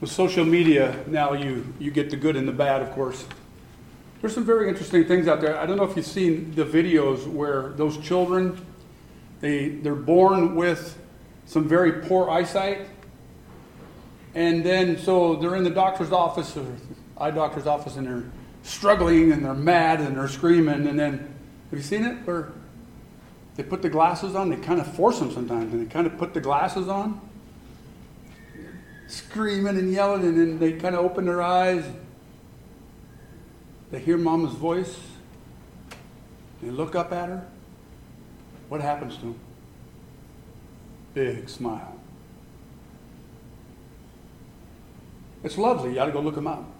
With social media, now you get the good and the bad, of course. There's some very interesting things out there. I don't know if you've seen the videos where those children, they're born with some very poor eyesight. And then, so they're in the doctor's office, or eye doctor's office, and they're struggling, and they're mad, and they're screaming. And then, have you seen it? Where they put the glasses on? They kind of force them sometimes, and they kind of put the glasses on. Screaming and yelling, and then they kind of open their eyes. They hear Mama's voice. They look up at her. What happens to them? Big smile. It's lovely. You ought to go look them up.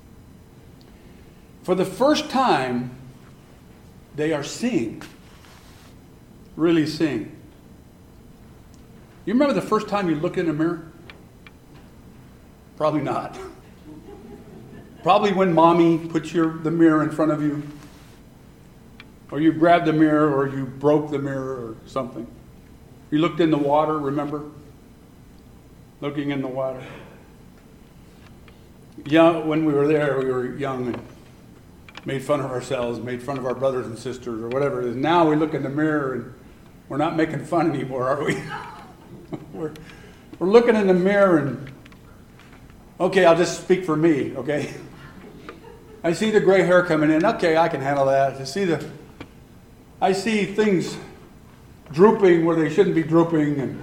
For the first time, they are seeing. Really seeing. You remember the first time you looked in a mirror? Probably not. Probably when Mommy put the mirror in front of you, or you grabbed the mirror, or you broke the mirror, or something. You looked in the water, remember? Looking in the water. Young, when we were there, we were young and made fun of ourselves, made fun of our brothers and sisters, or whatever it is. Now we look in the mirror and we're not making fun anymore, are we? we're looking in the mirror and, okay, I'll just speak for me, okay? I see the gray hair coming in. Okay, I can handle that. I see things drooping where they shouldn't be drooping, and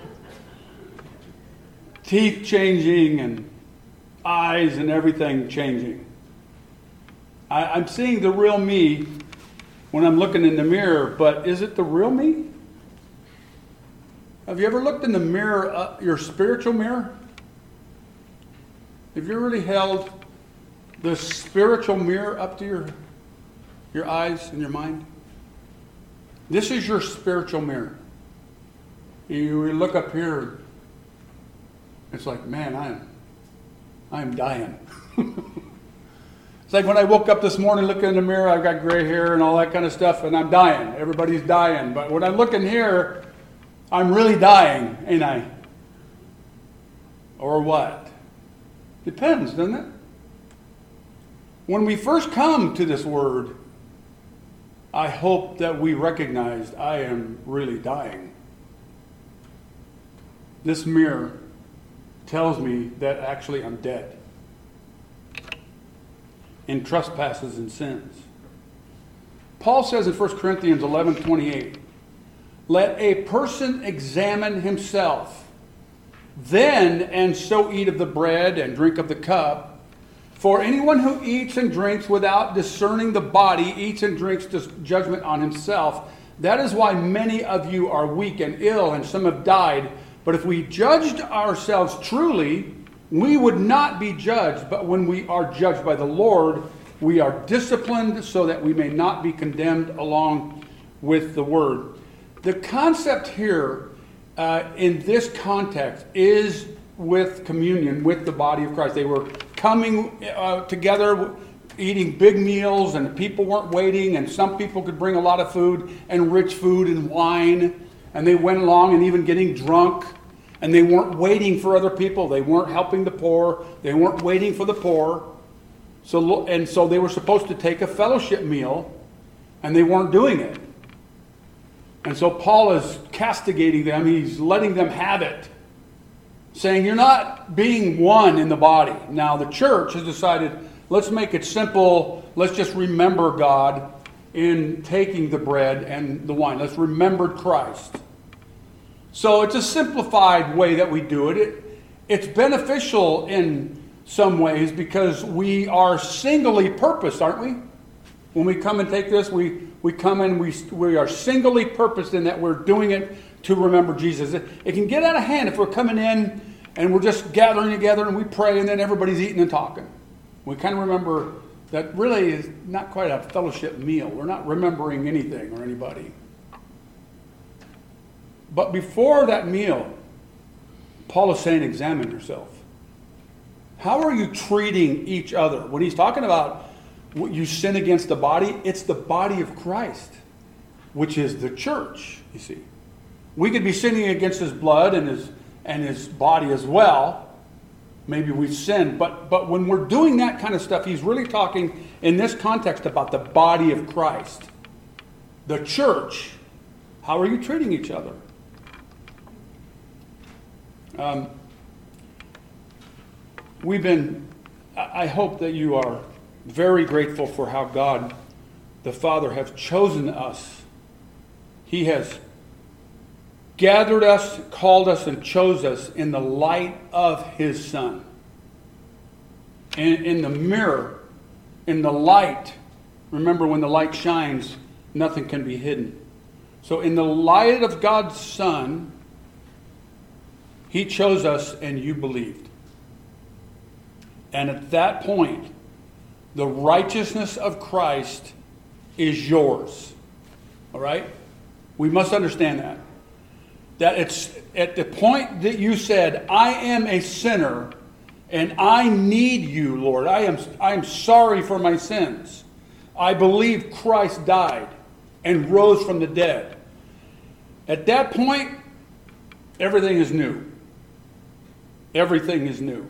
teeth changing, and eyes and everything changing. I'm seeing the real me when I'm looking in the mirror, but is it the real me? Have you ever looked in the mirror, your spiritual mirror? Have you really held the spiritual mirror up to your eyes and your mind? This is your spiritual mirror. You look up here, it's like, man, I'm dying. It's like when I woke up this morning, looking in the mirror, I've got gray hair and all that kind of stuff, and I'm dying. Everybody's dying. But when I look in here, I'm really dying, ain't I? Or what? Depends, doesn't it? When we first come to this word, I hope that we recognized I am really dying. This mirror tells me that actually I'm dead in trespasses and sins. Paul says in 1 Corinthians 11:28, let a person examine himself, then and so eat of the bread and drink of the cup. For anyone who eats and drinks without discerning the body eats and drinks judgment on himself. That is why many of you are weak and ill, and some have died. But if we judged ourselves truly, we would not be judged. But when we are judged by the Lord, we are disciplined so that we may not be condemned along with the word. The concept here in this context is with communion, with the body of Christ. They were coming together, eating big meals, and people weren't waiting, and some people could bring a lot of food, and rich food and wine, and they went along and even getting drunk, and they weren't waiting for other people. They weren't helping the poor. They weren't waiting for the poor. So they were supposed to take a fellowship meal, and they weren't doing it. And so Paul is castigating them. He's letting them have it, saying, you're not being one in the body. Now the church has decided, let's make it simple. Let's just remember God in taking the bread and the wine. Let's remember Christ. So it's a simplified way that we do it. It's beneficial in some ways because we are singly purposed, aren't we? When we come and take this, we come and we are singly purposed in that we're doing it to remember Jesus. It can get out of hand if we're coming in and we're just gathering together and we pray and then everybody's eating and talking. We kind of remember that really is not quite a fellowship meal. We're not remembering anything or anybody. But before that meal, Paul is saying, examine yourself. How are you treating each other? When he's talking about what you sin against the body, it's the body of Christ, which is the church, you see. We could be sinning against his blood and his body as well. maybe we've sinned. But when we're doing that kind of stuff, he's really talking in this context about the body of Christ. The church. How are you treating each other? I hope that you are very grateful for how God the Father has chosen us. He has gathered us, called us, and chose us in the light of His Son. In the mirror, in the light. Remember, when the light shines, nothing can be hidden. So in the light of God's Son, He chose us and you believed. And at that point, the righteousness of Christ is yours. All right? We must understand that. That it's at the point that you said, I am a sinner and I need you, Lord. I am sorry for my sins. I believe Christ died and rose from the dead. At that point, everything is new. Everything is new.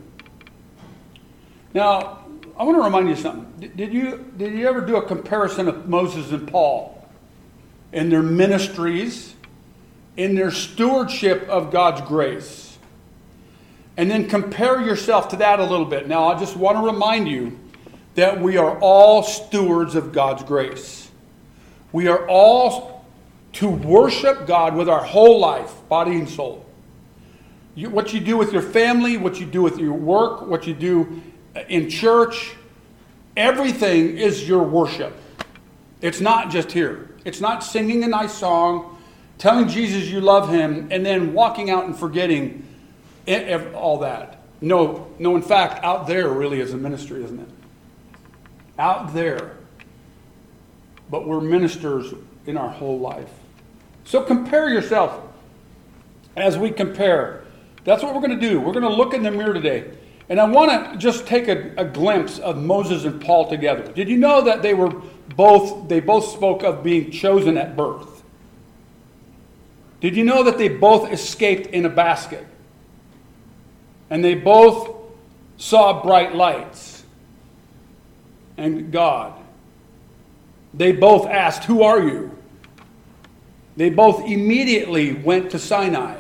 Now, I want to remind you of something. Did you ever do a comparison of Moses and Paul in their ministries, in their stewardship of God's grace? And then compare yourself to that a little bit. Now, I just want to remind you that we are all stewards of God's grace. We are all to worship God with our whole life, body and soul. What you do with your family, what you do with your work, what you do in church, everything is your worship. It's not just here. It's not singing a nice song, telling Jesus you love Him, and then walking out and forgetting all that. No, in fact, out there really is a ministry, isn't it? Out there. But we're ministers in our whole life. So compare yourself. As we compare, that's what we're going to do. We're going to look in the mirror today. And I want to just take a glimpse of Moses and Paul together. Did you know that they both spoke of being chosen at birth? Did you know that they both escaped in a basket? And they both saw bright lights and God. They both asked, "Who are you?" They both immediately went to Sinai.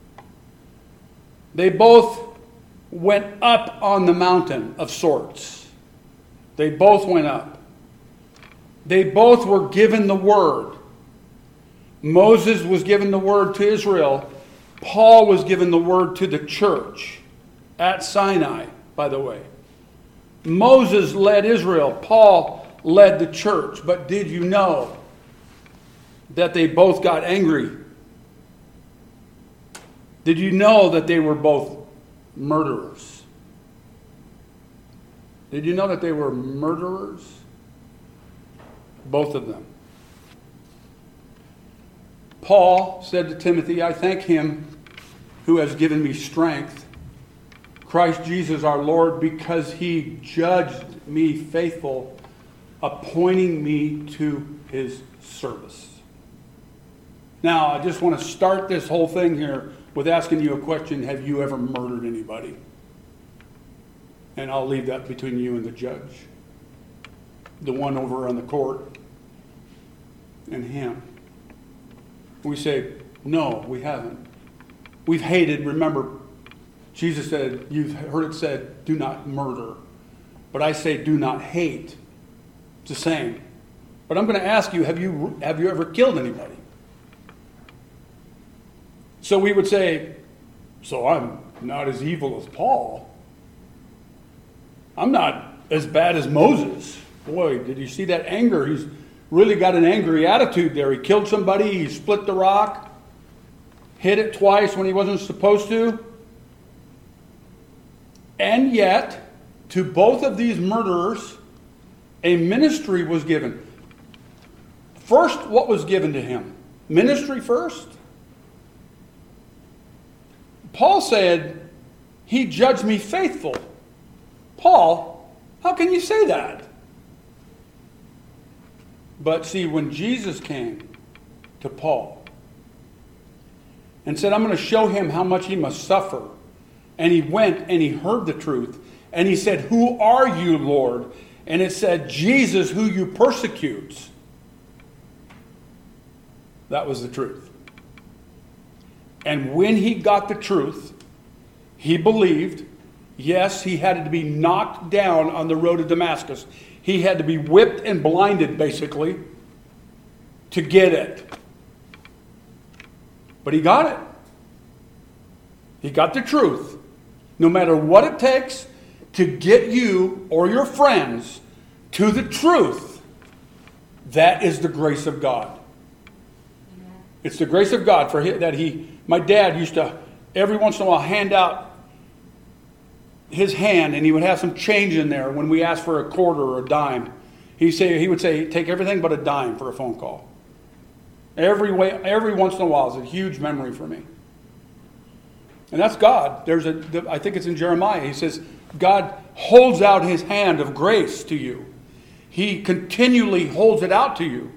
They both went up on the mountain of sorts. They both went up. They both were given the word. Moses was given the word to Israel. Paul was given the word to the church at Sinai, by the way. Moses led Israel. Paul led the church. But did you know that they both got angry? Did you know that they were both murderers? Did you know that they were murderers? Both of them. Paul said to Timothy, I thank Him who has given me strength, Christ Jesus our Lord, because He judged me faithful, appointing me to His service. Now, I just want to start this whole thing here with asking you a question. Have you ever murdered anybody? And I'll leave that between you and the judge. The one over on the court and him. We say, no, we haven't. We've hated. Remember, Jesus said, you've heard it said, do not murder. But I say, do not hate. It's the same. But I'm going to ask you, have you ever killed anybody? So we would say, so I'm not as evil as Paul. I'm not as bad as Moses. Boy, did you see that anger? He's really got an angry attitude there. He killed somebody, he split the rock, hit it twice when he wasn't supposed to. And yet, to both of these murderers, a ministry was given. First, what was given to him? Ministry first? Paul said, He judged me faithful. Paul, how can you say that? But see, when Jesus came to Paul and said, I'm going to show him how much he must suffer And he went and he heard the truth. And he said, "Who are you, Lord?" And it said, "Jesus, who you persecute." That was the truth. And when he got the truth, he believed. Yes, he had to be knocked down on the road to Damascus. He had to be whipped and blinded, basically, to get it. But he got it. He got the truth. No matter what it takes to get you or your friends to the truth, that is the grace of God. It's the grace of God my dad used to every once in a while hand out his hand, and he would have some change in there when we asked for a quarter or a dime. He would say, "Take everything but a dime for a phone call." Every once in a while is a huge memory for me. And that's God. I think it's in Jeremiah. He says, God holds out his hand of grace to you. He continually holds it out to you.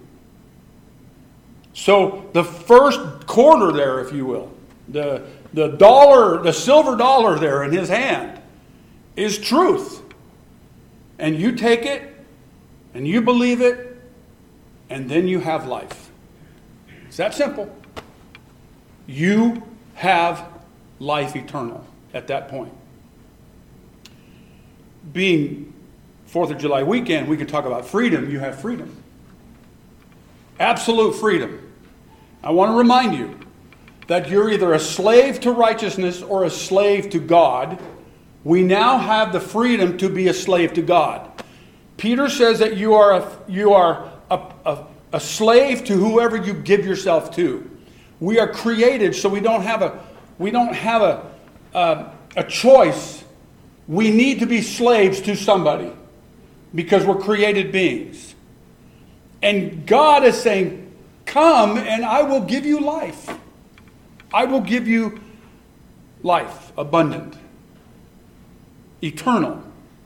So the first quarter there, if you will, the dollar, the silver dollar there in his hand is truth. And you take it, and you believe it, and then you have life. It's that simple. You have life eternal at that point. Being 4th of July weekend, we can talk about freedom. You have freedom. Absolute freedom. I want to remind you that you're either a slave to righteousness or a slave to God. We now have the freedom to be a slave to God. Peter says that you are a slave to whoever you give yourself to. We are created, so we don't have a choice. We need to be slaves to somebody because we're created beings. And God is saying, "Come and I will give you life. I will give you life, abundant, eternal."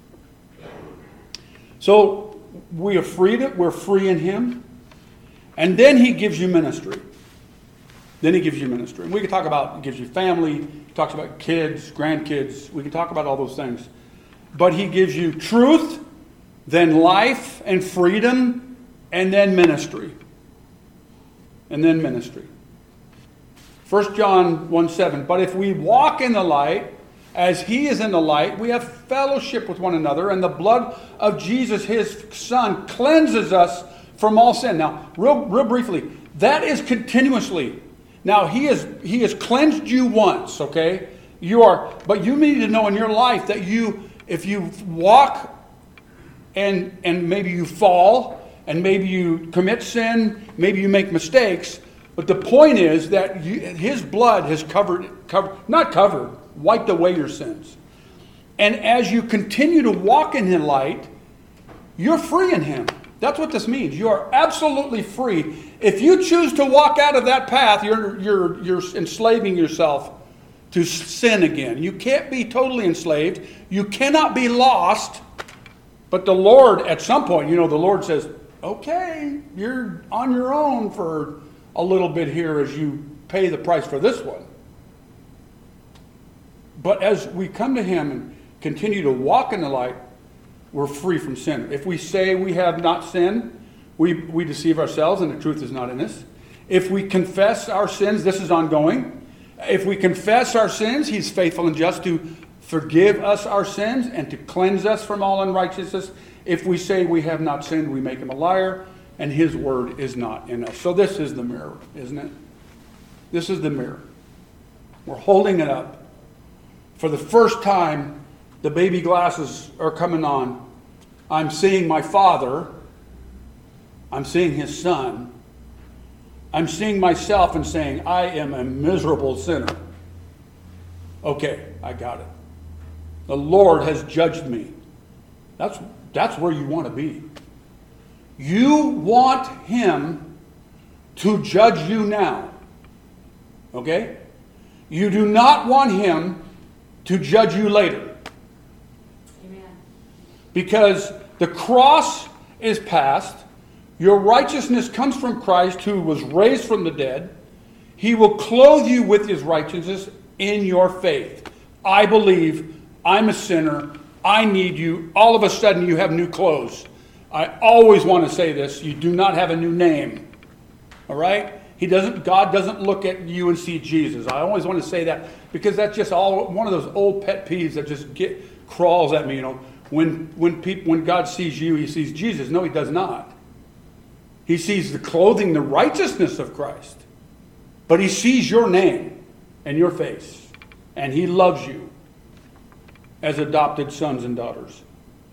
So we're free in him. And then he gives you ministry. And we can talk about, he gives you family, he talks about kids, grandkids. We can talk about all those things. But he gives you truth, then life and freedom, and then ministry. 1 John 1:7. But if we walk in the light, as he is in the light, we have fellowship with one another, and the blood of Jesus, his Son, cleanses us from all sin. Now, real briefly, that is continuously. Now, he has cleansed you once, okay? But you need to know in your life that if you walk and maybe you fall, and maybe you commit sin, maybe you make mistakes, but the point is that his blood has wiped away your sins. And as you continue to walk in his light, you're free in him. That's what this means. You are absolutely free. If you choose to walk out of that path, you're enslaving yourself to sin again. You can't be totally enslaved. You cannot be lost. But the Lord, at some point, the Lord says, "Okay, you're on your own for a little bit here as you pay the price for this one." But as we come to him and continue to walk in the light, we're free from sin. If we say we have not sinned, we deceive ourselves and the truth is not in us. If we confess our sins, this is ongoing. If we confess our sins, he's faithful and just to forgive us our sins and to cleanse us from all unrighteousness. If we say we have not sinned, we make him a liar, and his word is not in us. So this is the mirror, isn't it? This is the mirror. We're holding it up. For the first time, the baby glasses are coming on. I'm seeing my Father. I'm seeing his Son. I'm seeing myself and saying, I am a miserable sinner. Okay, I got it. The Lord has judged me. That's where you want to be. You want him to judge you now. Okay? You do not want him to judge you later. Amen. Because the cross is past. Your righteousness comes from Christ, who was raised from the dead. He will clothe you with his righteousness in your faith. I believe I'm a sinner. I need you. All of a sudden you have new clothes. I always want to say this. You do not have a new name. All right? God doesn't look at you and see Jesus. I always want to say that because that's just one of those old pet peeves that just crawls at me. You know, when God sees you, he sees Jesus. No, he does not. He sees the clothing, the righteousness of Christ. But he sees your name and your face. And he loves you as adopted sons and daughters.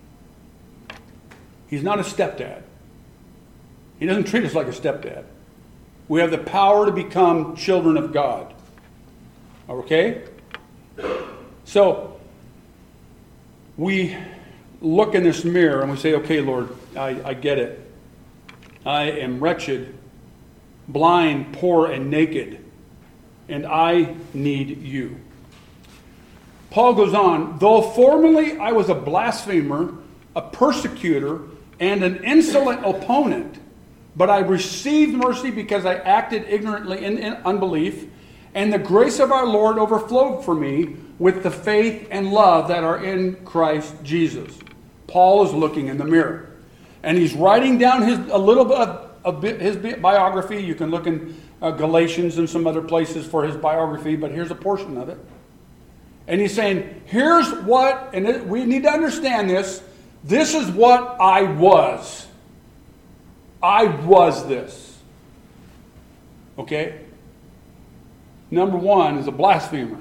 He's not a stepdad. He doesn't treat us like a stepdad. We have the power to become children of God. Okay? So, we look in this mirror and we say, okay, Lord, I get it. I am wretched, blind, poor, and naked, and I need you. Paul goes on, though formerly I was a blasphemer, a persecutor, and an insolent opponent, but I received mercy because I acted ignorantly in unbelief, and the grace of our Lord overflowed for me with the faith and love that are in Christ Jesus. Paul is looking in the mirror, and he's writing down a little bit of his biography. You can look in Galatians and some other places for his biography, but here's a portion of it. And he's saying, here's what, and we need to understand this. This is what I was. I was this. Okay? Number one is a blasphemer.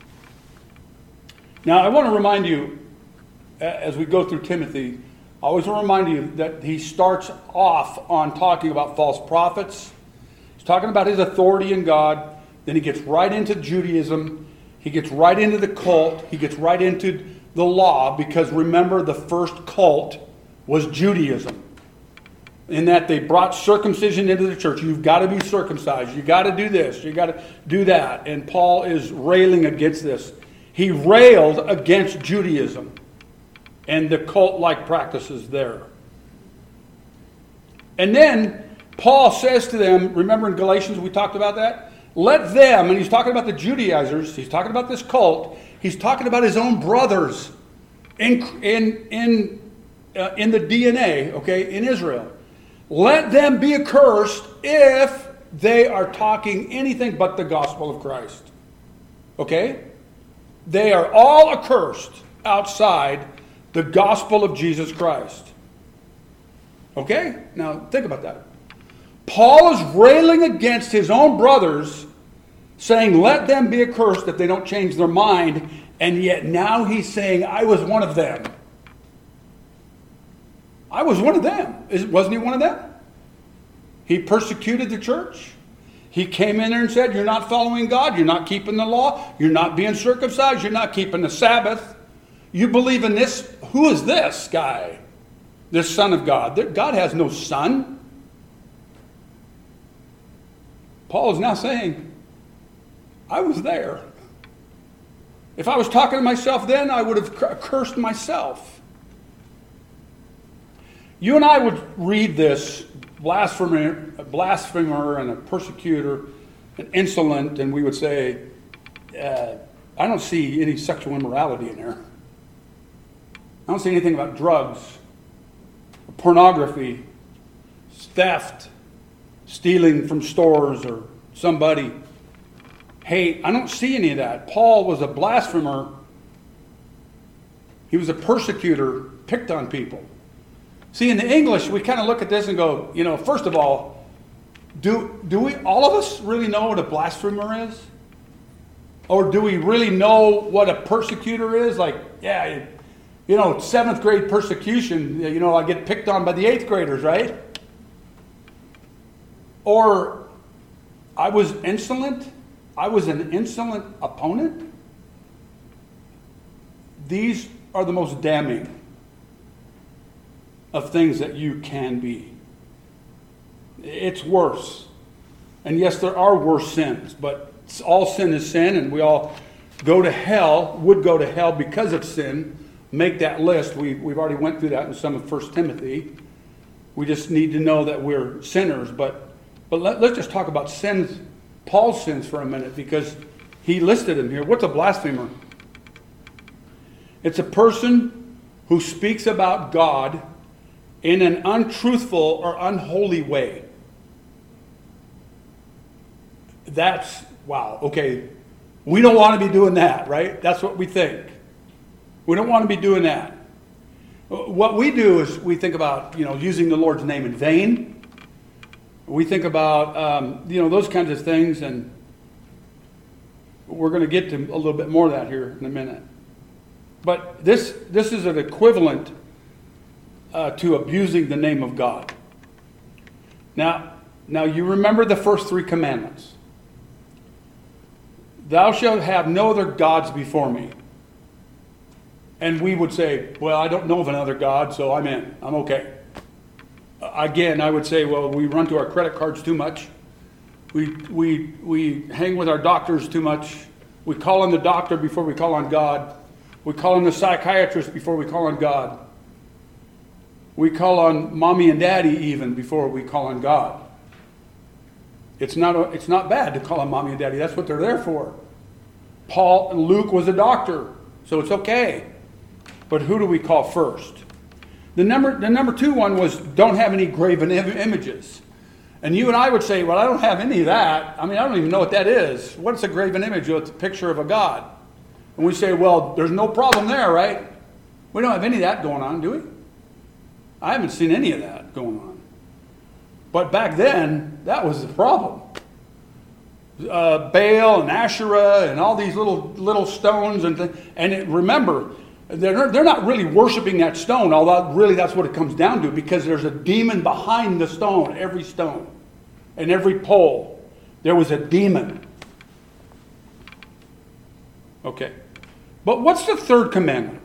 Now, I want to remind you, as we go through Timothy, I always want to remind you that he starts off on talking about false prophets. He's talking about his authority in God. Then he gets right into Judaism. He gets right into the cult. He gets right into the law, because remember, the first cult was Judaism. In that they brought circumcision into the church. You've got to be circumcised. You've got to do this. You've got to do that. And Paul is railing against this. He railed against Judaism and the cult-like practices there. And then Paul says to them, remember in Galatians we talked about that? Let them, and he's talking about the Judaizers, he's talking about this cult, he's talking about his own brothers in the DNA, okay, in Israel. Let them be accursed if they are talking anything but the gospel of Christ. Okay? They are all accursed outside the gospel of Jesus Christ. Okay? Now, think about that. Paul is railing against his own brothers, saying, let them be accursed if they don't change their mind, and yet now he's saying, I was one of them. I was one of them. Wasn't he one of them? He persecuted the church. He came in there and said, you're not following God. You're not keeping the law. You're not being circumcised. You're not keeping the Sabbath. You believe in this. Who is this guy? This son of God. God has no son. Paul is now saying, I was there. If I was talking to myself then, I would have cursed myself. You and I would read this blasphemer and a persecutor, an insolent, and we would say, I don't see any sexual immorality in there. I don't see anything about drugs, pornography, theft, stealing from stores or somebody. Hey, I don't see any of that. Paul was a blasphemer. He was a persecutor, picked on people. See, in the English, we kind of look at this and go, first of all, do we, all of us, really know what a blasphemer is? Or do we really know what a persecutor is? Like, yeah, 7th grade persecution, I get picked on by the 8th graders, right? Or I was insolent. I was an insolent opponent. These are the most damning of things that you can be. It's worse. And yes, there are worse sins, but all sin is sin, and we all would go to hell because of sin. Make that list. We've already went through that in some of 1 Timothy. We just need to know that we're sinners. But let's just talk about sins, Paul's sins for a minute, because he listed them here. What's a blasphemer? It's a person who speaks about God in an untruthful or unholy way. That's, wow, okay. We don't want to be doing that, right? That's what we think. We don't want to be doing that. What we do is we think about, using the Lord's name in vain. We think about, those kinds of things, and we're going to get to a little bit more of that here in a minute. But this is an equivalent to abusing the name of God. Now you remember the first 3 commandments. Thou shalt have no other gods before me. And we would say, well, I don't know of another God, so I'm in. I'm okay. Again, I would say, well, we run to our credit cards too much. We hang with our doctors too much. We call on the doctor before we call on God. We call on the psychiatrist before we call on God. We call on mommy and daddy even before we call on God. It's not bad to call on mommy and daddy. That's what they're there for. Paul and Luke was a doctor, so it's okay. But who do we call first? The number 2 one was don't have any graven images. And you and I would say, well, I don't have any of that. I mean, I don't even know what that is. What's a graven image? Well, it's a picture of a God. And we say, well, there's no problem there, right? We don't have any of that going on, do we? I haven't seen any of that going on. But back then, that was the problem. Baal and Asherah and all these little stones remember, they're not really worshiping that stone, although really that's what it comes down to, because there's a demon behind the stone, every stone, and every pole. There was a demon. Okay. But what's the 3rd commandment?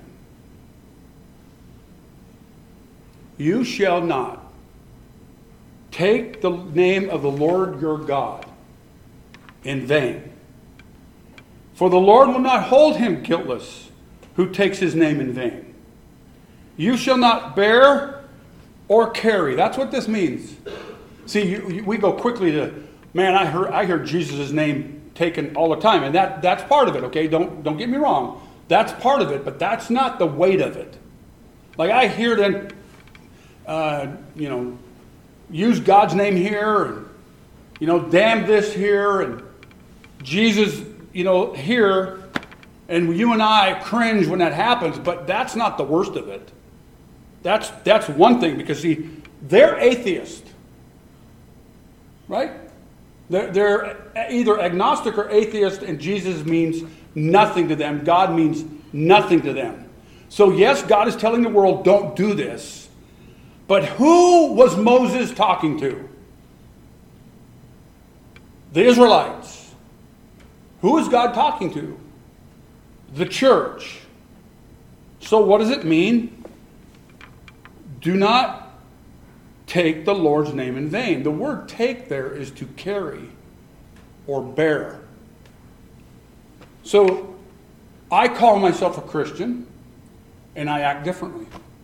You shall not take the name of the Lord your God in vain. For the Lord will not hold him guiltless who takes his name in vain. You shall not bear or carry. That's what this means. See, we go quickly to, man, I hear Jesus' name taken all the time. And that's part of it, okay? Don't get me wrong. That's part of it, but that's not the weight of it. Like I hear them, use God's name here, and, damn this here, and Jesus, here, and you and I cringe when that happens, but that's not the worst of it. That's one thing, because see, they're atheist, right? They're either agnostic or atheist, and Jesus means nothing to them. God means nothing to them. So yes, God is telling the world, don't do this. But who was Moses talking to? The Israelites. Who is God talking to? The church. So what does it mean? Do not take the Lord's name in vain. The word take there is to carry or bear. So I call myself a Christian and I act differently.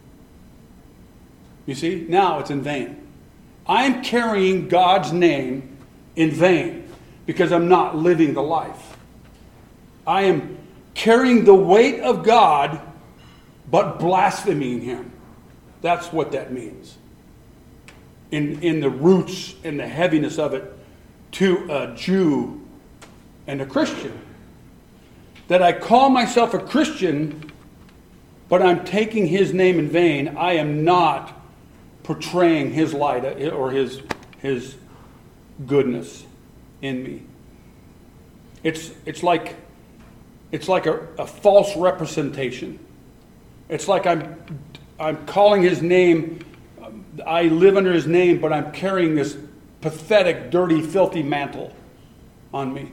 You see, now it's in vain. I'm carrying God's name in vain because I'm not living the life. I am carrying the weight of God but blaspheming him. That's what that means. In the roots and the heaviness of it to a Jew and a Christian. That I call myself a Christian, but I'm taking his name in vain. I am not portraying his light or his goodness in me. It's like a false representation. It's like I'm calling his name. I live under his name, but I'm carrying this pathetic, dirty, filthy mantle on me.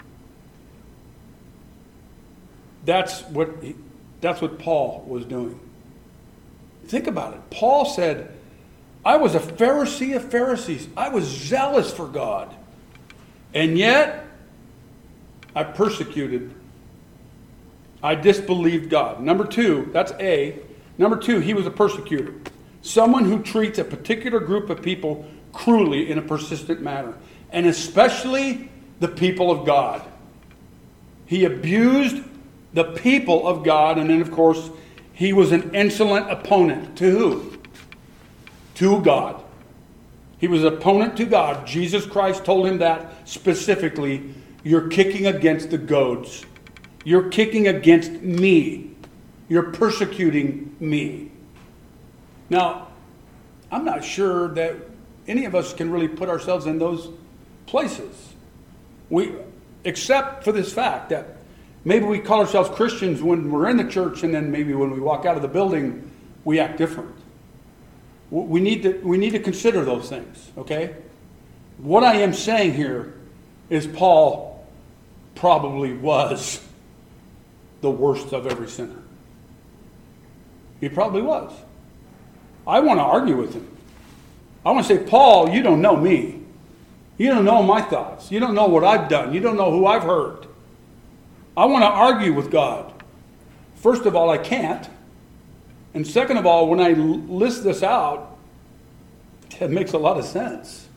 That's what Paul was doing. Think about it. Paul said, I was a Pharisee of Pharisees. I was zealous for God. And yet, I persecuted. I disbelieved God. Number 2, that's A. Number 2, he was a persecutor. Someone who treats a particular group of people cruelly in a persistent manner. And especially the people of God. He abused the people of God. And then, of course, he was an insolent opponent. To who? To God. He was an opponent to God. Jesus Christ told him that specifically. You're kicking against the goads. You're kicking against me. You're persecuting me. Now, I'm not sure that any of us can really put ourselves in those places. Except for this fact that maybe we call ourselves Christians when we're in the church, and then maybe when we walk out of the building, we act different. We need to consider those things, okay? What I am saying here is Paul probably was the worst of every sinner. He probably was. I want to argue with him. I want to say, Paul, you don't know me. You don't know my thoughts. You don't know what I've done. You don't know who I've hurt. I want to argue with God. First of all, I can't. And second of all, when I list this out, it makes a lot of sense.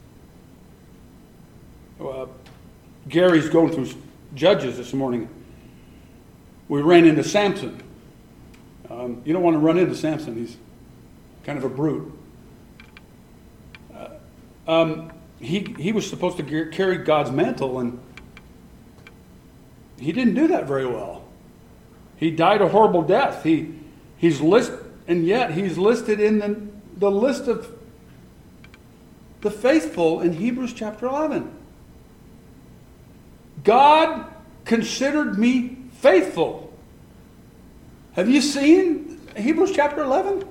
Gary's going through Judges this morning. We ran into Samson. You don't want to run into Samson. He's kind of a brute. He was supposed to carry God's mantle, and he didn't do that very well. He died a horrible death. He's listed in the list of the faithful in Hebrews chapter 11. God considered me faithful. Have you seen Hebrews chapter 11?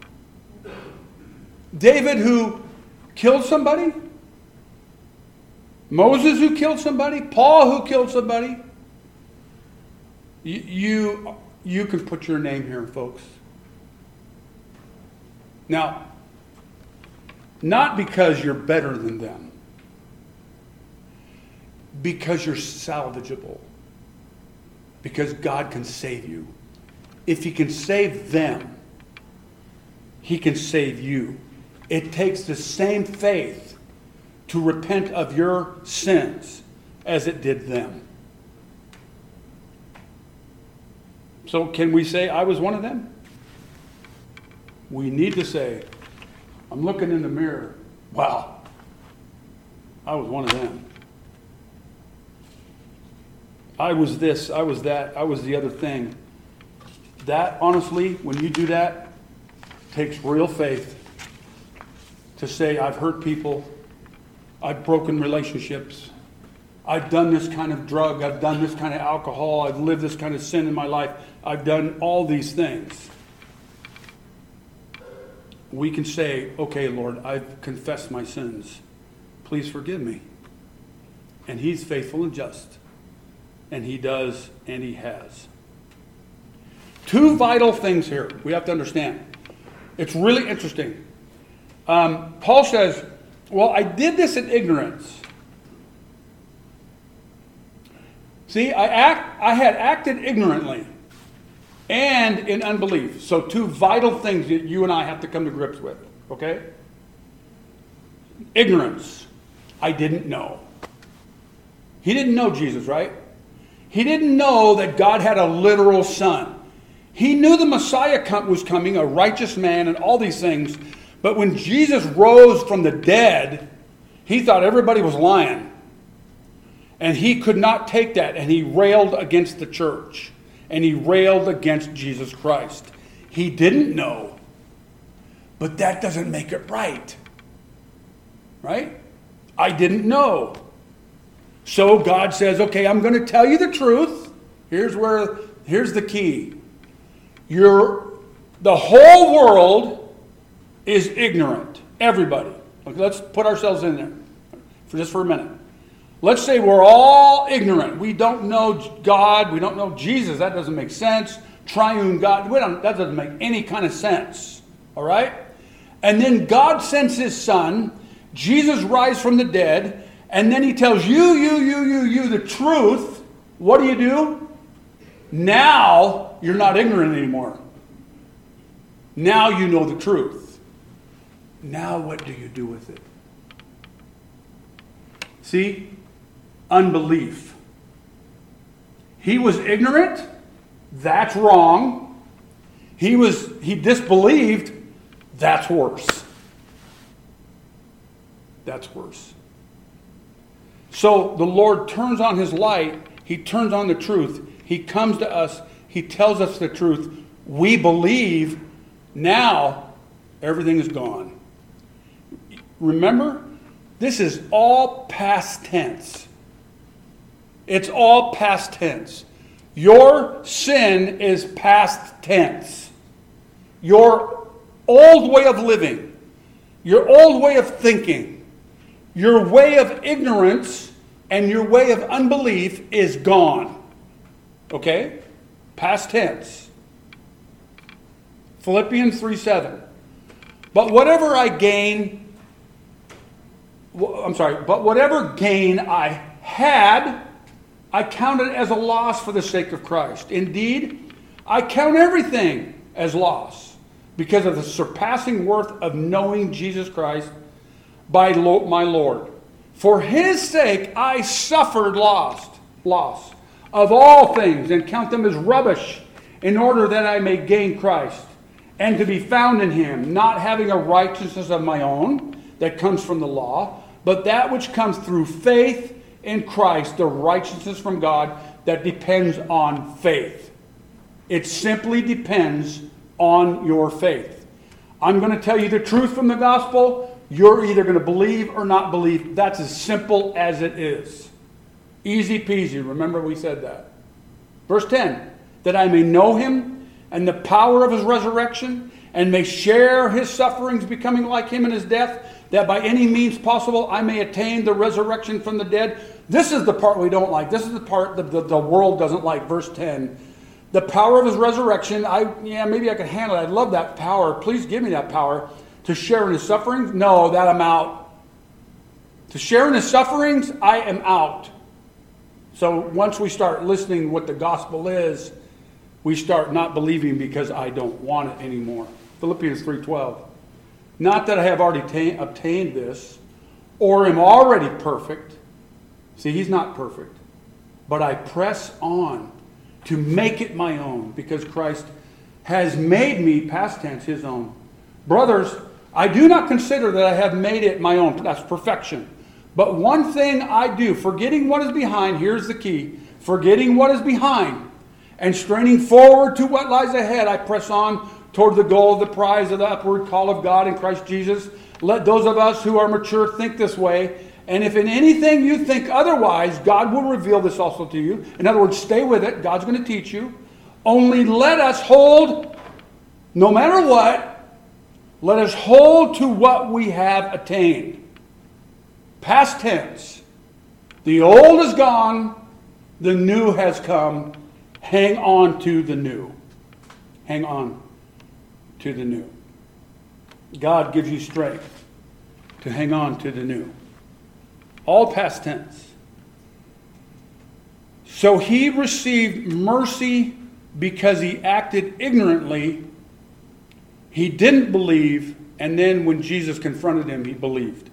David who killed somebody? Moses who killed somebody? Paul who killed somebody? You can put your name here, folks. Now, not because you're better than them, because you're salvageable, because God can save you. If he can save them, he can save you. It takes the same faith to repent of your sins as it did them. So can we say I was one of them? We need to say, I'm looking in the mirror. Wow, I was one of them. I was this, I was that, I was the other thing. That, honestly, when you do that, takes real faith to say, I've hurt people, I've broken relationships, I've done this kind of drug, I've done this kind of alcohol, I've lived this kind of sin in my life, I've done all these things. We can say, okay, Lord, I've confessed my sins. Please forgive me. And he's faithful and just. And he does, and he has. Two vital things here we have to understand. It's really interesting. Paul says, well, I did this in ignorance. See, I had acted ignorantly and in unbelief. So two vital things that you and I have to come to grips with. Okay? Ignorance. I didn't know. He didn't know Jesus, right? He didn't know that God had a literal son. He knew the Messiah was coming, a righteous man, and all these things. But when Jesus rose from the dead, he thought everybody was lying. And he could not take that. And he railed against the church. And he railed against Jesus Christ. He didn't know. But that doesn't make it right. Right? I didn't know. So God says, okay, I'm going to tell you the truth. Here's the key. The whole world is ignorant. Everybody. Okay, let's put ourselves in there for a minute. Let's say we're all ignorant. We don't know God. We don't know Jesus. That doesn't make sense. Triune God. That doesn't make any kind of sense. All right? And then God sends his son. Jesus rises from the dead. And then he tells you the truth. What do? Now you're not ignorant anymore. Now you know the truth. Now what do you do with it? See? Unbelief. He was ignorant. That's wrong. He disbelieved. That's worse. That's worse. So the Lord turns on his light. He turns on the truth. He comes to us. He tells us the truth. We believe. Now everything is gone. Remember, this is all past tense. It's all past tense. Your sin is past tense. Your old way of living, your old way of thinking, your way of ignorance, and your way of unbelief is gone. Okay? Past tense. Philippians 3:7. But whatever gain I had, I counted as a loss for the sake of Christ. Indeed, I count everything as loss because of the surpassing worth of knowing Jesus Christ by my Lord. For his sake I suffered loss of all things and count them as rubbish in order that I may gain Christ and to be found in him, not having a righteousness of my own that comes from the law, but that which comes through faith in Christ, the righteousness from God that depends on faith. It simply depends on your faith. I'm going to tell you the truth from the gospel. You're either going to believe or not believe. That's as simple as it is. Easy peasy. Remember we said that. Verse 10. That I may know him and the power of his resurrection and may share his sufferings, becoming like him in his death, that by any means possible I may attain the resurrection from the dead. This is the part we don't like. This is the part that the world doesn't like. Verse 10. The power of his resurrection. Maybe I could handle it. I'd love that power. Please give me that power. To share in his sufferings? No, that I'm out. To share in his sufferings? I am out. So once we start listening to what the gospel is, we start not believing because I don't want it anymore. Philippians 3:12. Not that I have already obtained this, or am already perfect. See, he's not perfect. But I press on to make it my own, because Christ has made me, past tense, his own. Brothers, I do not consider that I have made it my own. That's perfection. But one thing I do, forgetting what is behind, here's the key, forgetting what is behind, and straining forward to what lies ahead, I press on toward the goal of the prize of the upward call of God in Christ Jesus. Let those of us who are mature think this way. And if in anything you think otherwise, God will reveal this also to you. In other words, stay with it. God's going to teach you. Only let us hold, no matter what, let us hold to what we have attained. Past tense. The old is gone. The new has come. Hang on to the new. Hang on to the new. God gives you strength to hang on to the new. All past tense. So he received mercy because he acted ignorantly. He didn't believe, and then when Jesus confronted him, he believed.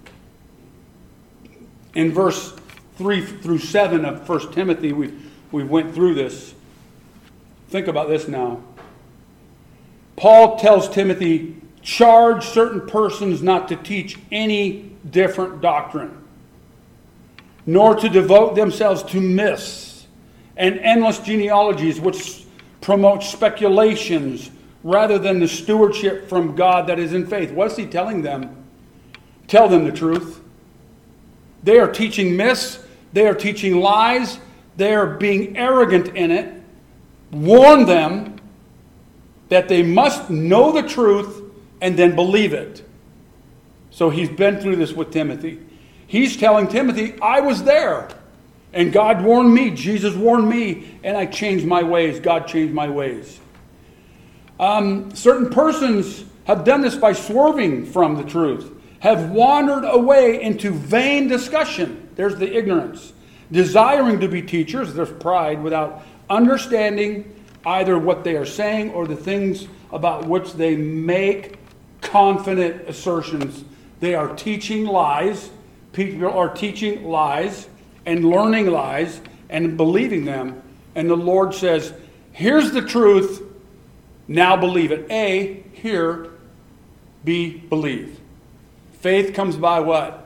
In verse 3 through 7 of 1 Timothy, we went through this. Think about this now. Paul tells Timothy, charge certain persons not to teach any different doctrine, nor to devote themselves to myths and endless genealogies which promote speculations rather than the stewardship from God that is in faith. What's he telling them? Tell them the truth. They are teaching myths. They are teaching lies. They are being arrogant in it. Warn them that they must know the truth and then believe it. So he's been through this with Timothy. He's telling Timothy, I was there. And God warned me. Jesus warned me. And I changed my ways. God changed my ways. Certain persons have done this by swerving from the truth, have wandered away into vain discussion. There's the ignorance. Desiring to be teachers, there's pride, without understanding either what they are saying or the things about which they make confident assertions. They are teaching lies. People are teaching lies and learning lies and believing them. And the Lord says, Here's the truth. Now believe it. A, hear. B, believe. Faith comes by what?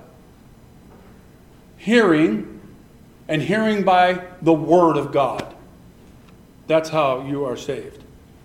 Hearing, and hearing by the Word of God. That's how you are saved.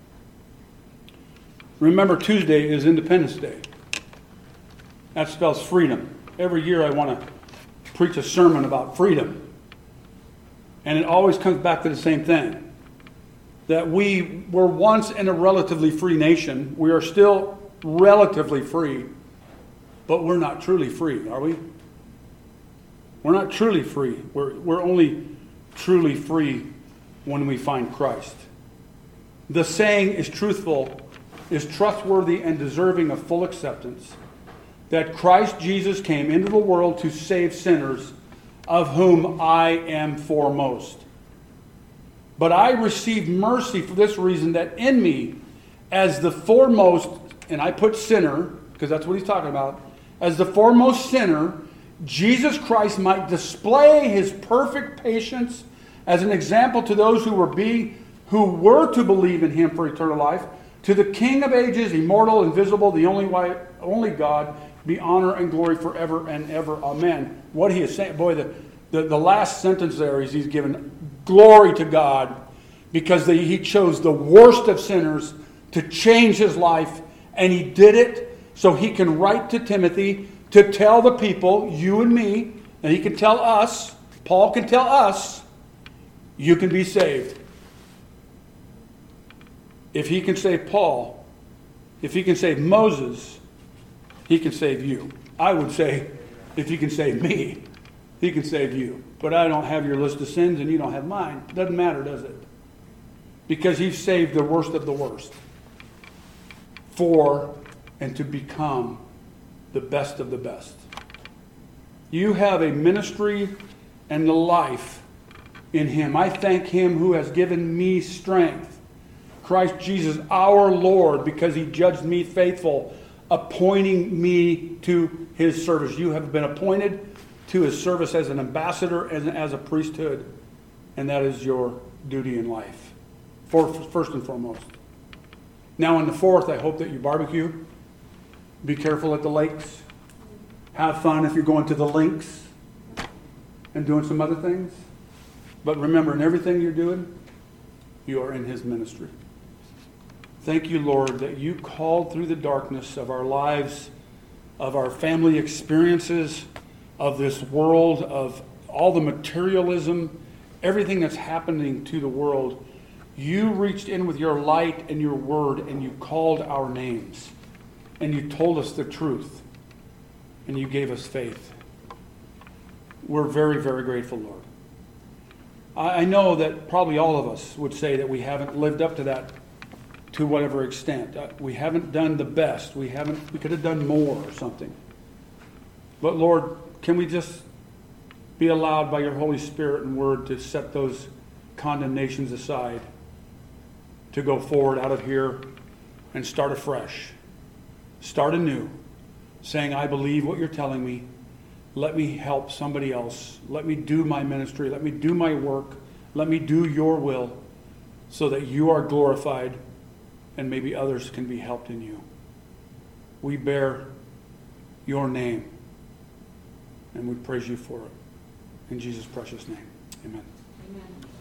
Remember, Tuesday is Independence Day. That spells freedom. Every year I want to preach a sermon about freedom. And it always comes back to the same thing. That we were once in a relatively free nation. We are still relatively free. But we're not truly free, are we? We're not truly free. We're only truly free when we find Christ. The saying is truthful, is trustworthy, and deserving of full acceptance, that Christ Jesus came into the world to save sinners, of whom I am foremost. But I received mercy for this reason, that in me, as the foremost, and I put sinner, because that's what he's talking about, as the foremost sinner, Jesus Christ might display his perfect patience as an example to those who were to believe in him for eternal life. To the King of ages, immortal, invisible, the only God, be honor and glory forever and ever. Amen. What he is saying, boy, the last sentence there is he's given glory to God because he chose the worst of sinners to change his life, and he did it so he can write to Timothy to tell the people, you and me, and he can tell us, Paul can tell us, you can be saved. If he can save Paul, if he can save Moses, he can save you. I would say, if he can save me, he can save you. But I don't have your list of sins and you don't have mine. Doesn't matter, does it? Because he saved the worst of the worst for and to become the best of the best. You have a ministry and a life in him. I thank him who has given me strength, Christ Jesus our Lord, because he judged me faithful, appointing me to his service. You have been appointed to his service as an ambassador and as a priesthood, and that is your duty in life, first and foremost. Now on the 4th, I hope that you barbecue. Be careful at the lakes. Have fun if you're going to the links and doing some other things. But remember, in everything you're doing, you are in his ministry. Thank you, Lord, that you called through the darkness of our lives, of our family experiences, of this world, of all the materialism, everything that's happening to the world. You reached in with your light and your word, and you called our names. And you told us the truth. And you gave us faith. We're very, very grateful, Lord. I know that probably all of us would say that we haven't lived up to that to whatever extent. We haven't done the best. We could have done more or something. But Lord, can we just be allowed by your Holy Spirit and word to set those condemnations aside, to go forward out of here and start afresh, start anew, saying, I believe what you're telling me. Let me help somebody else. Let me do my ministry. Let me do my work. Let me do your will so that you are glorified and maybe others can be helped in you. We bear your name and we praise you for it. In Jesus' precious name, amen. Amen.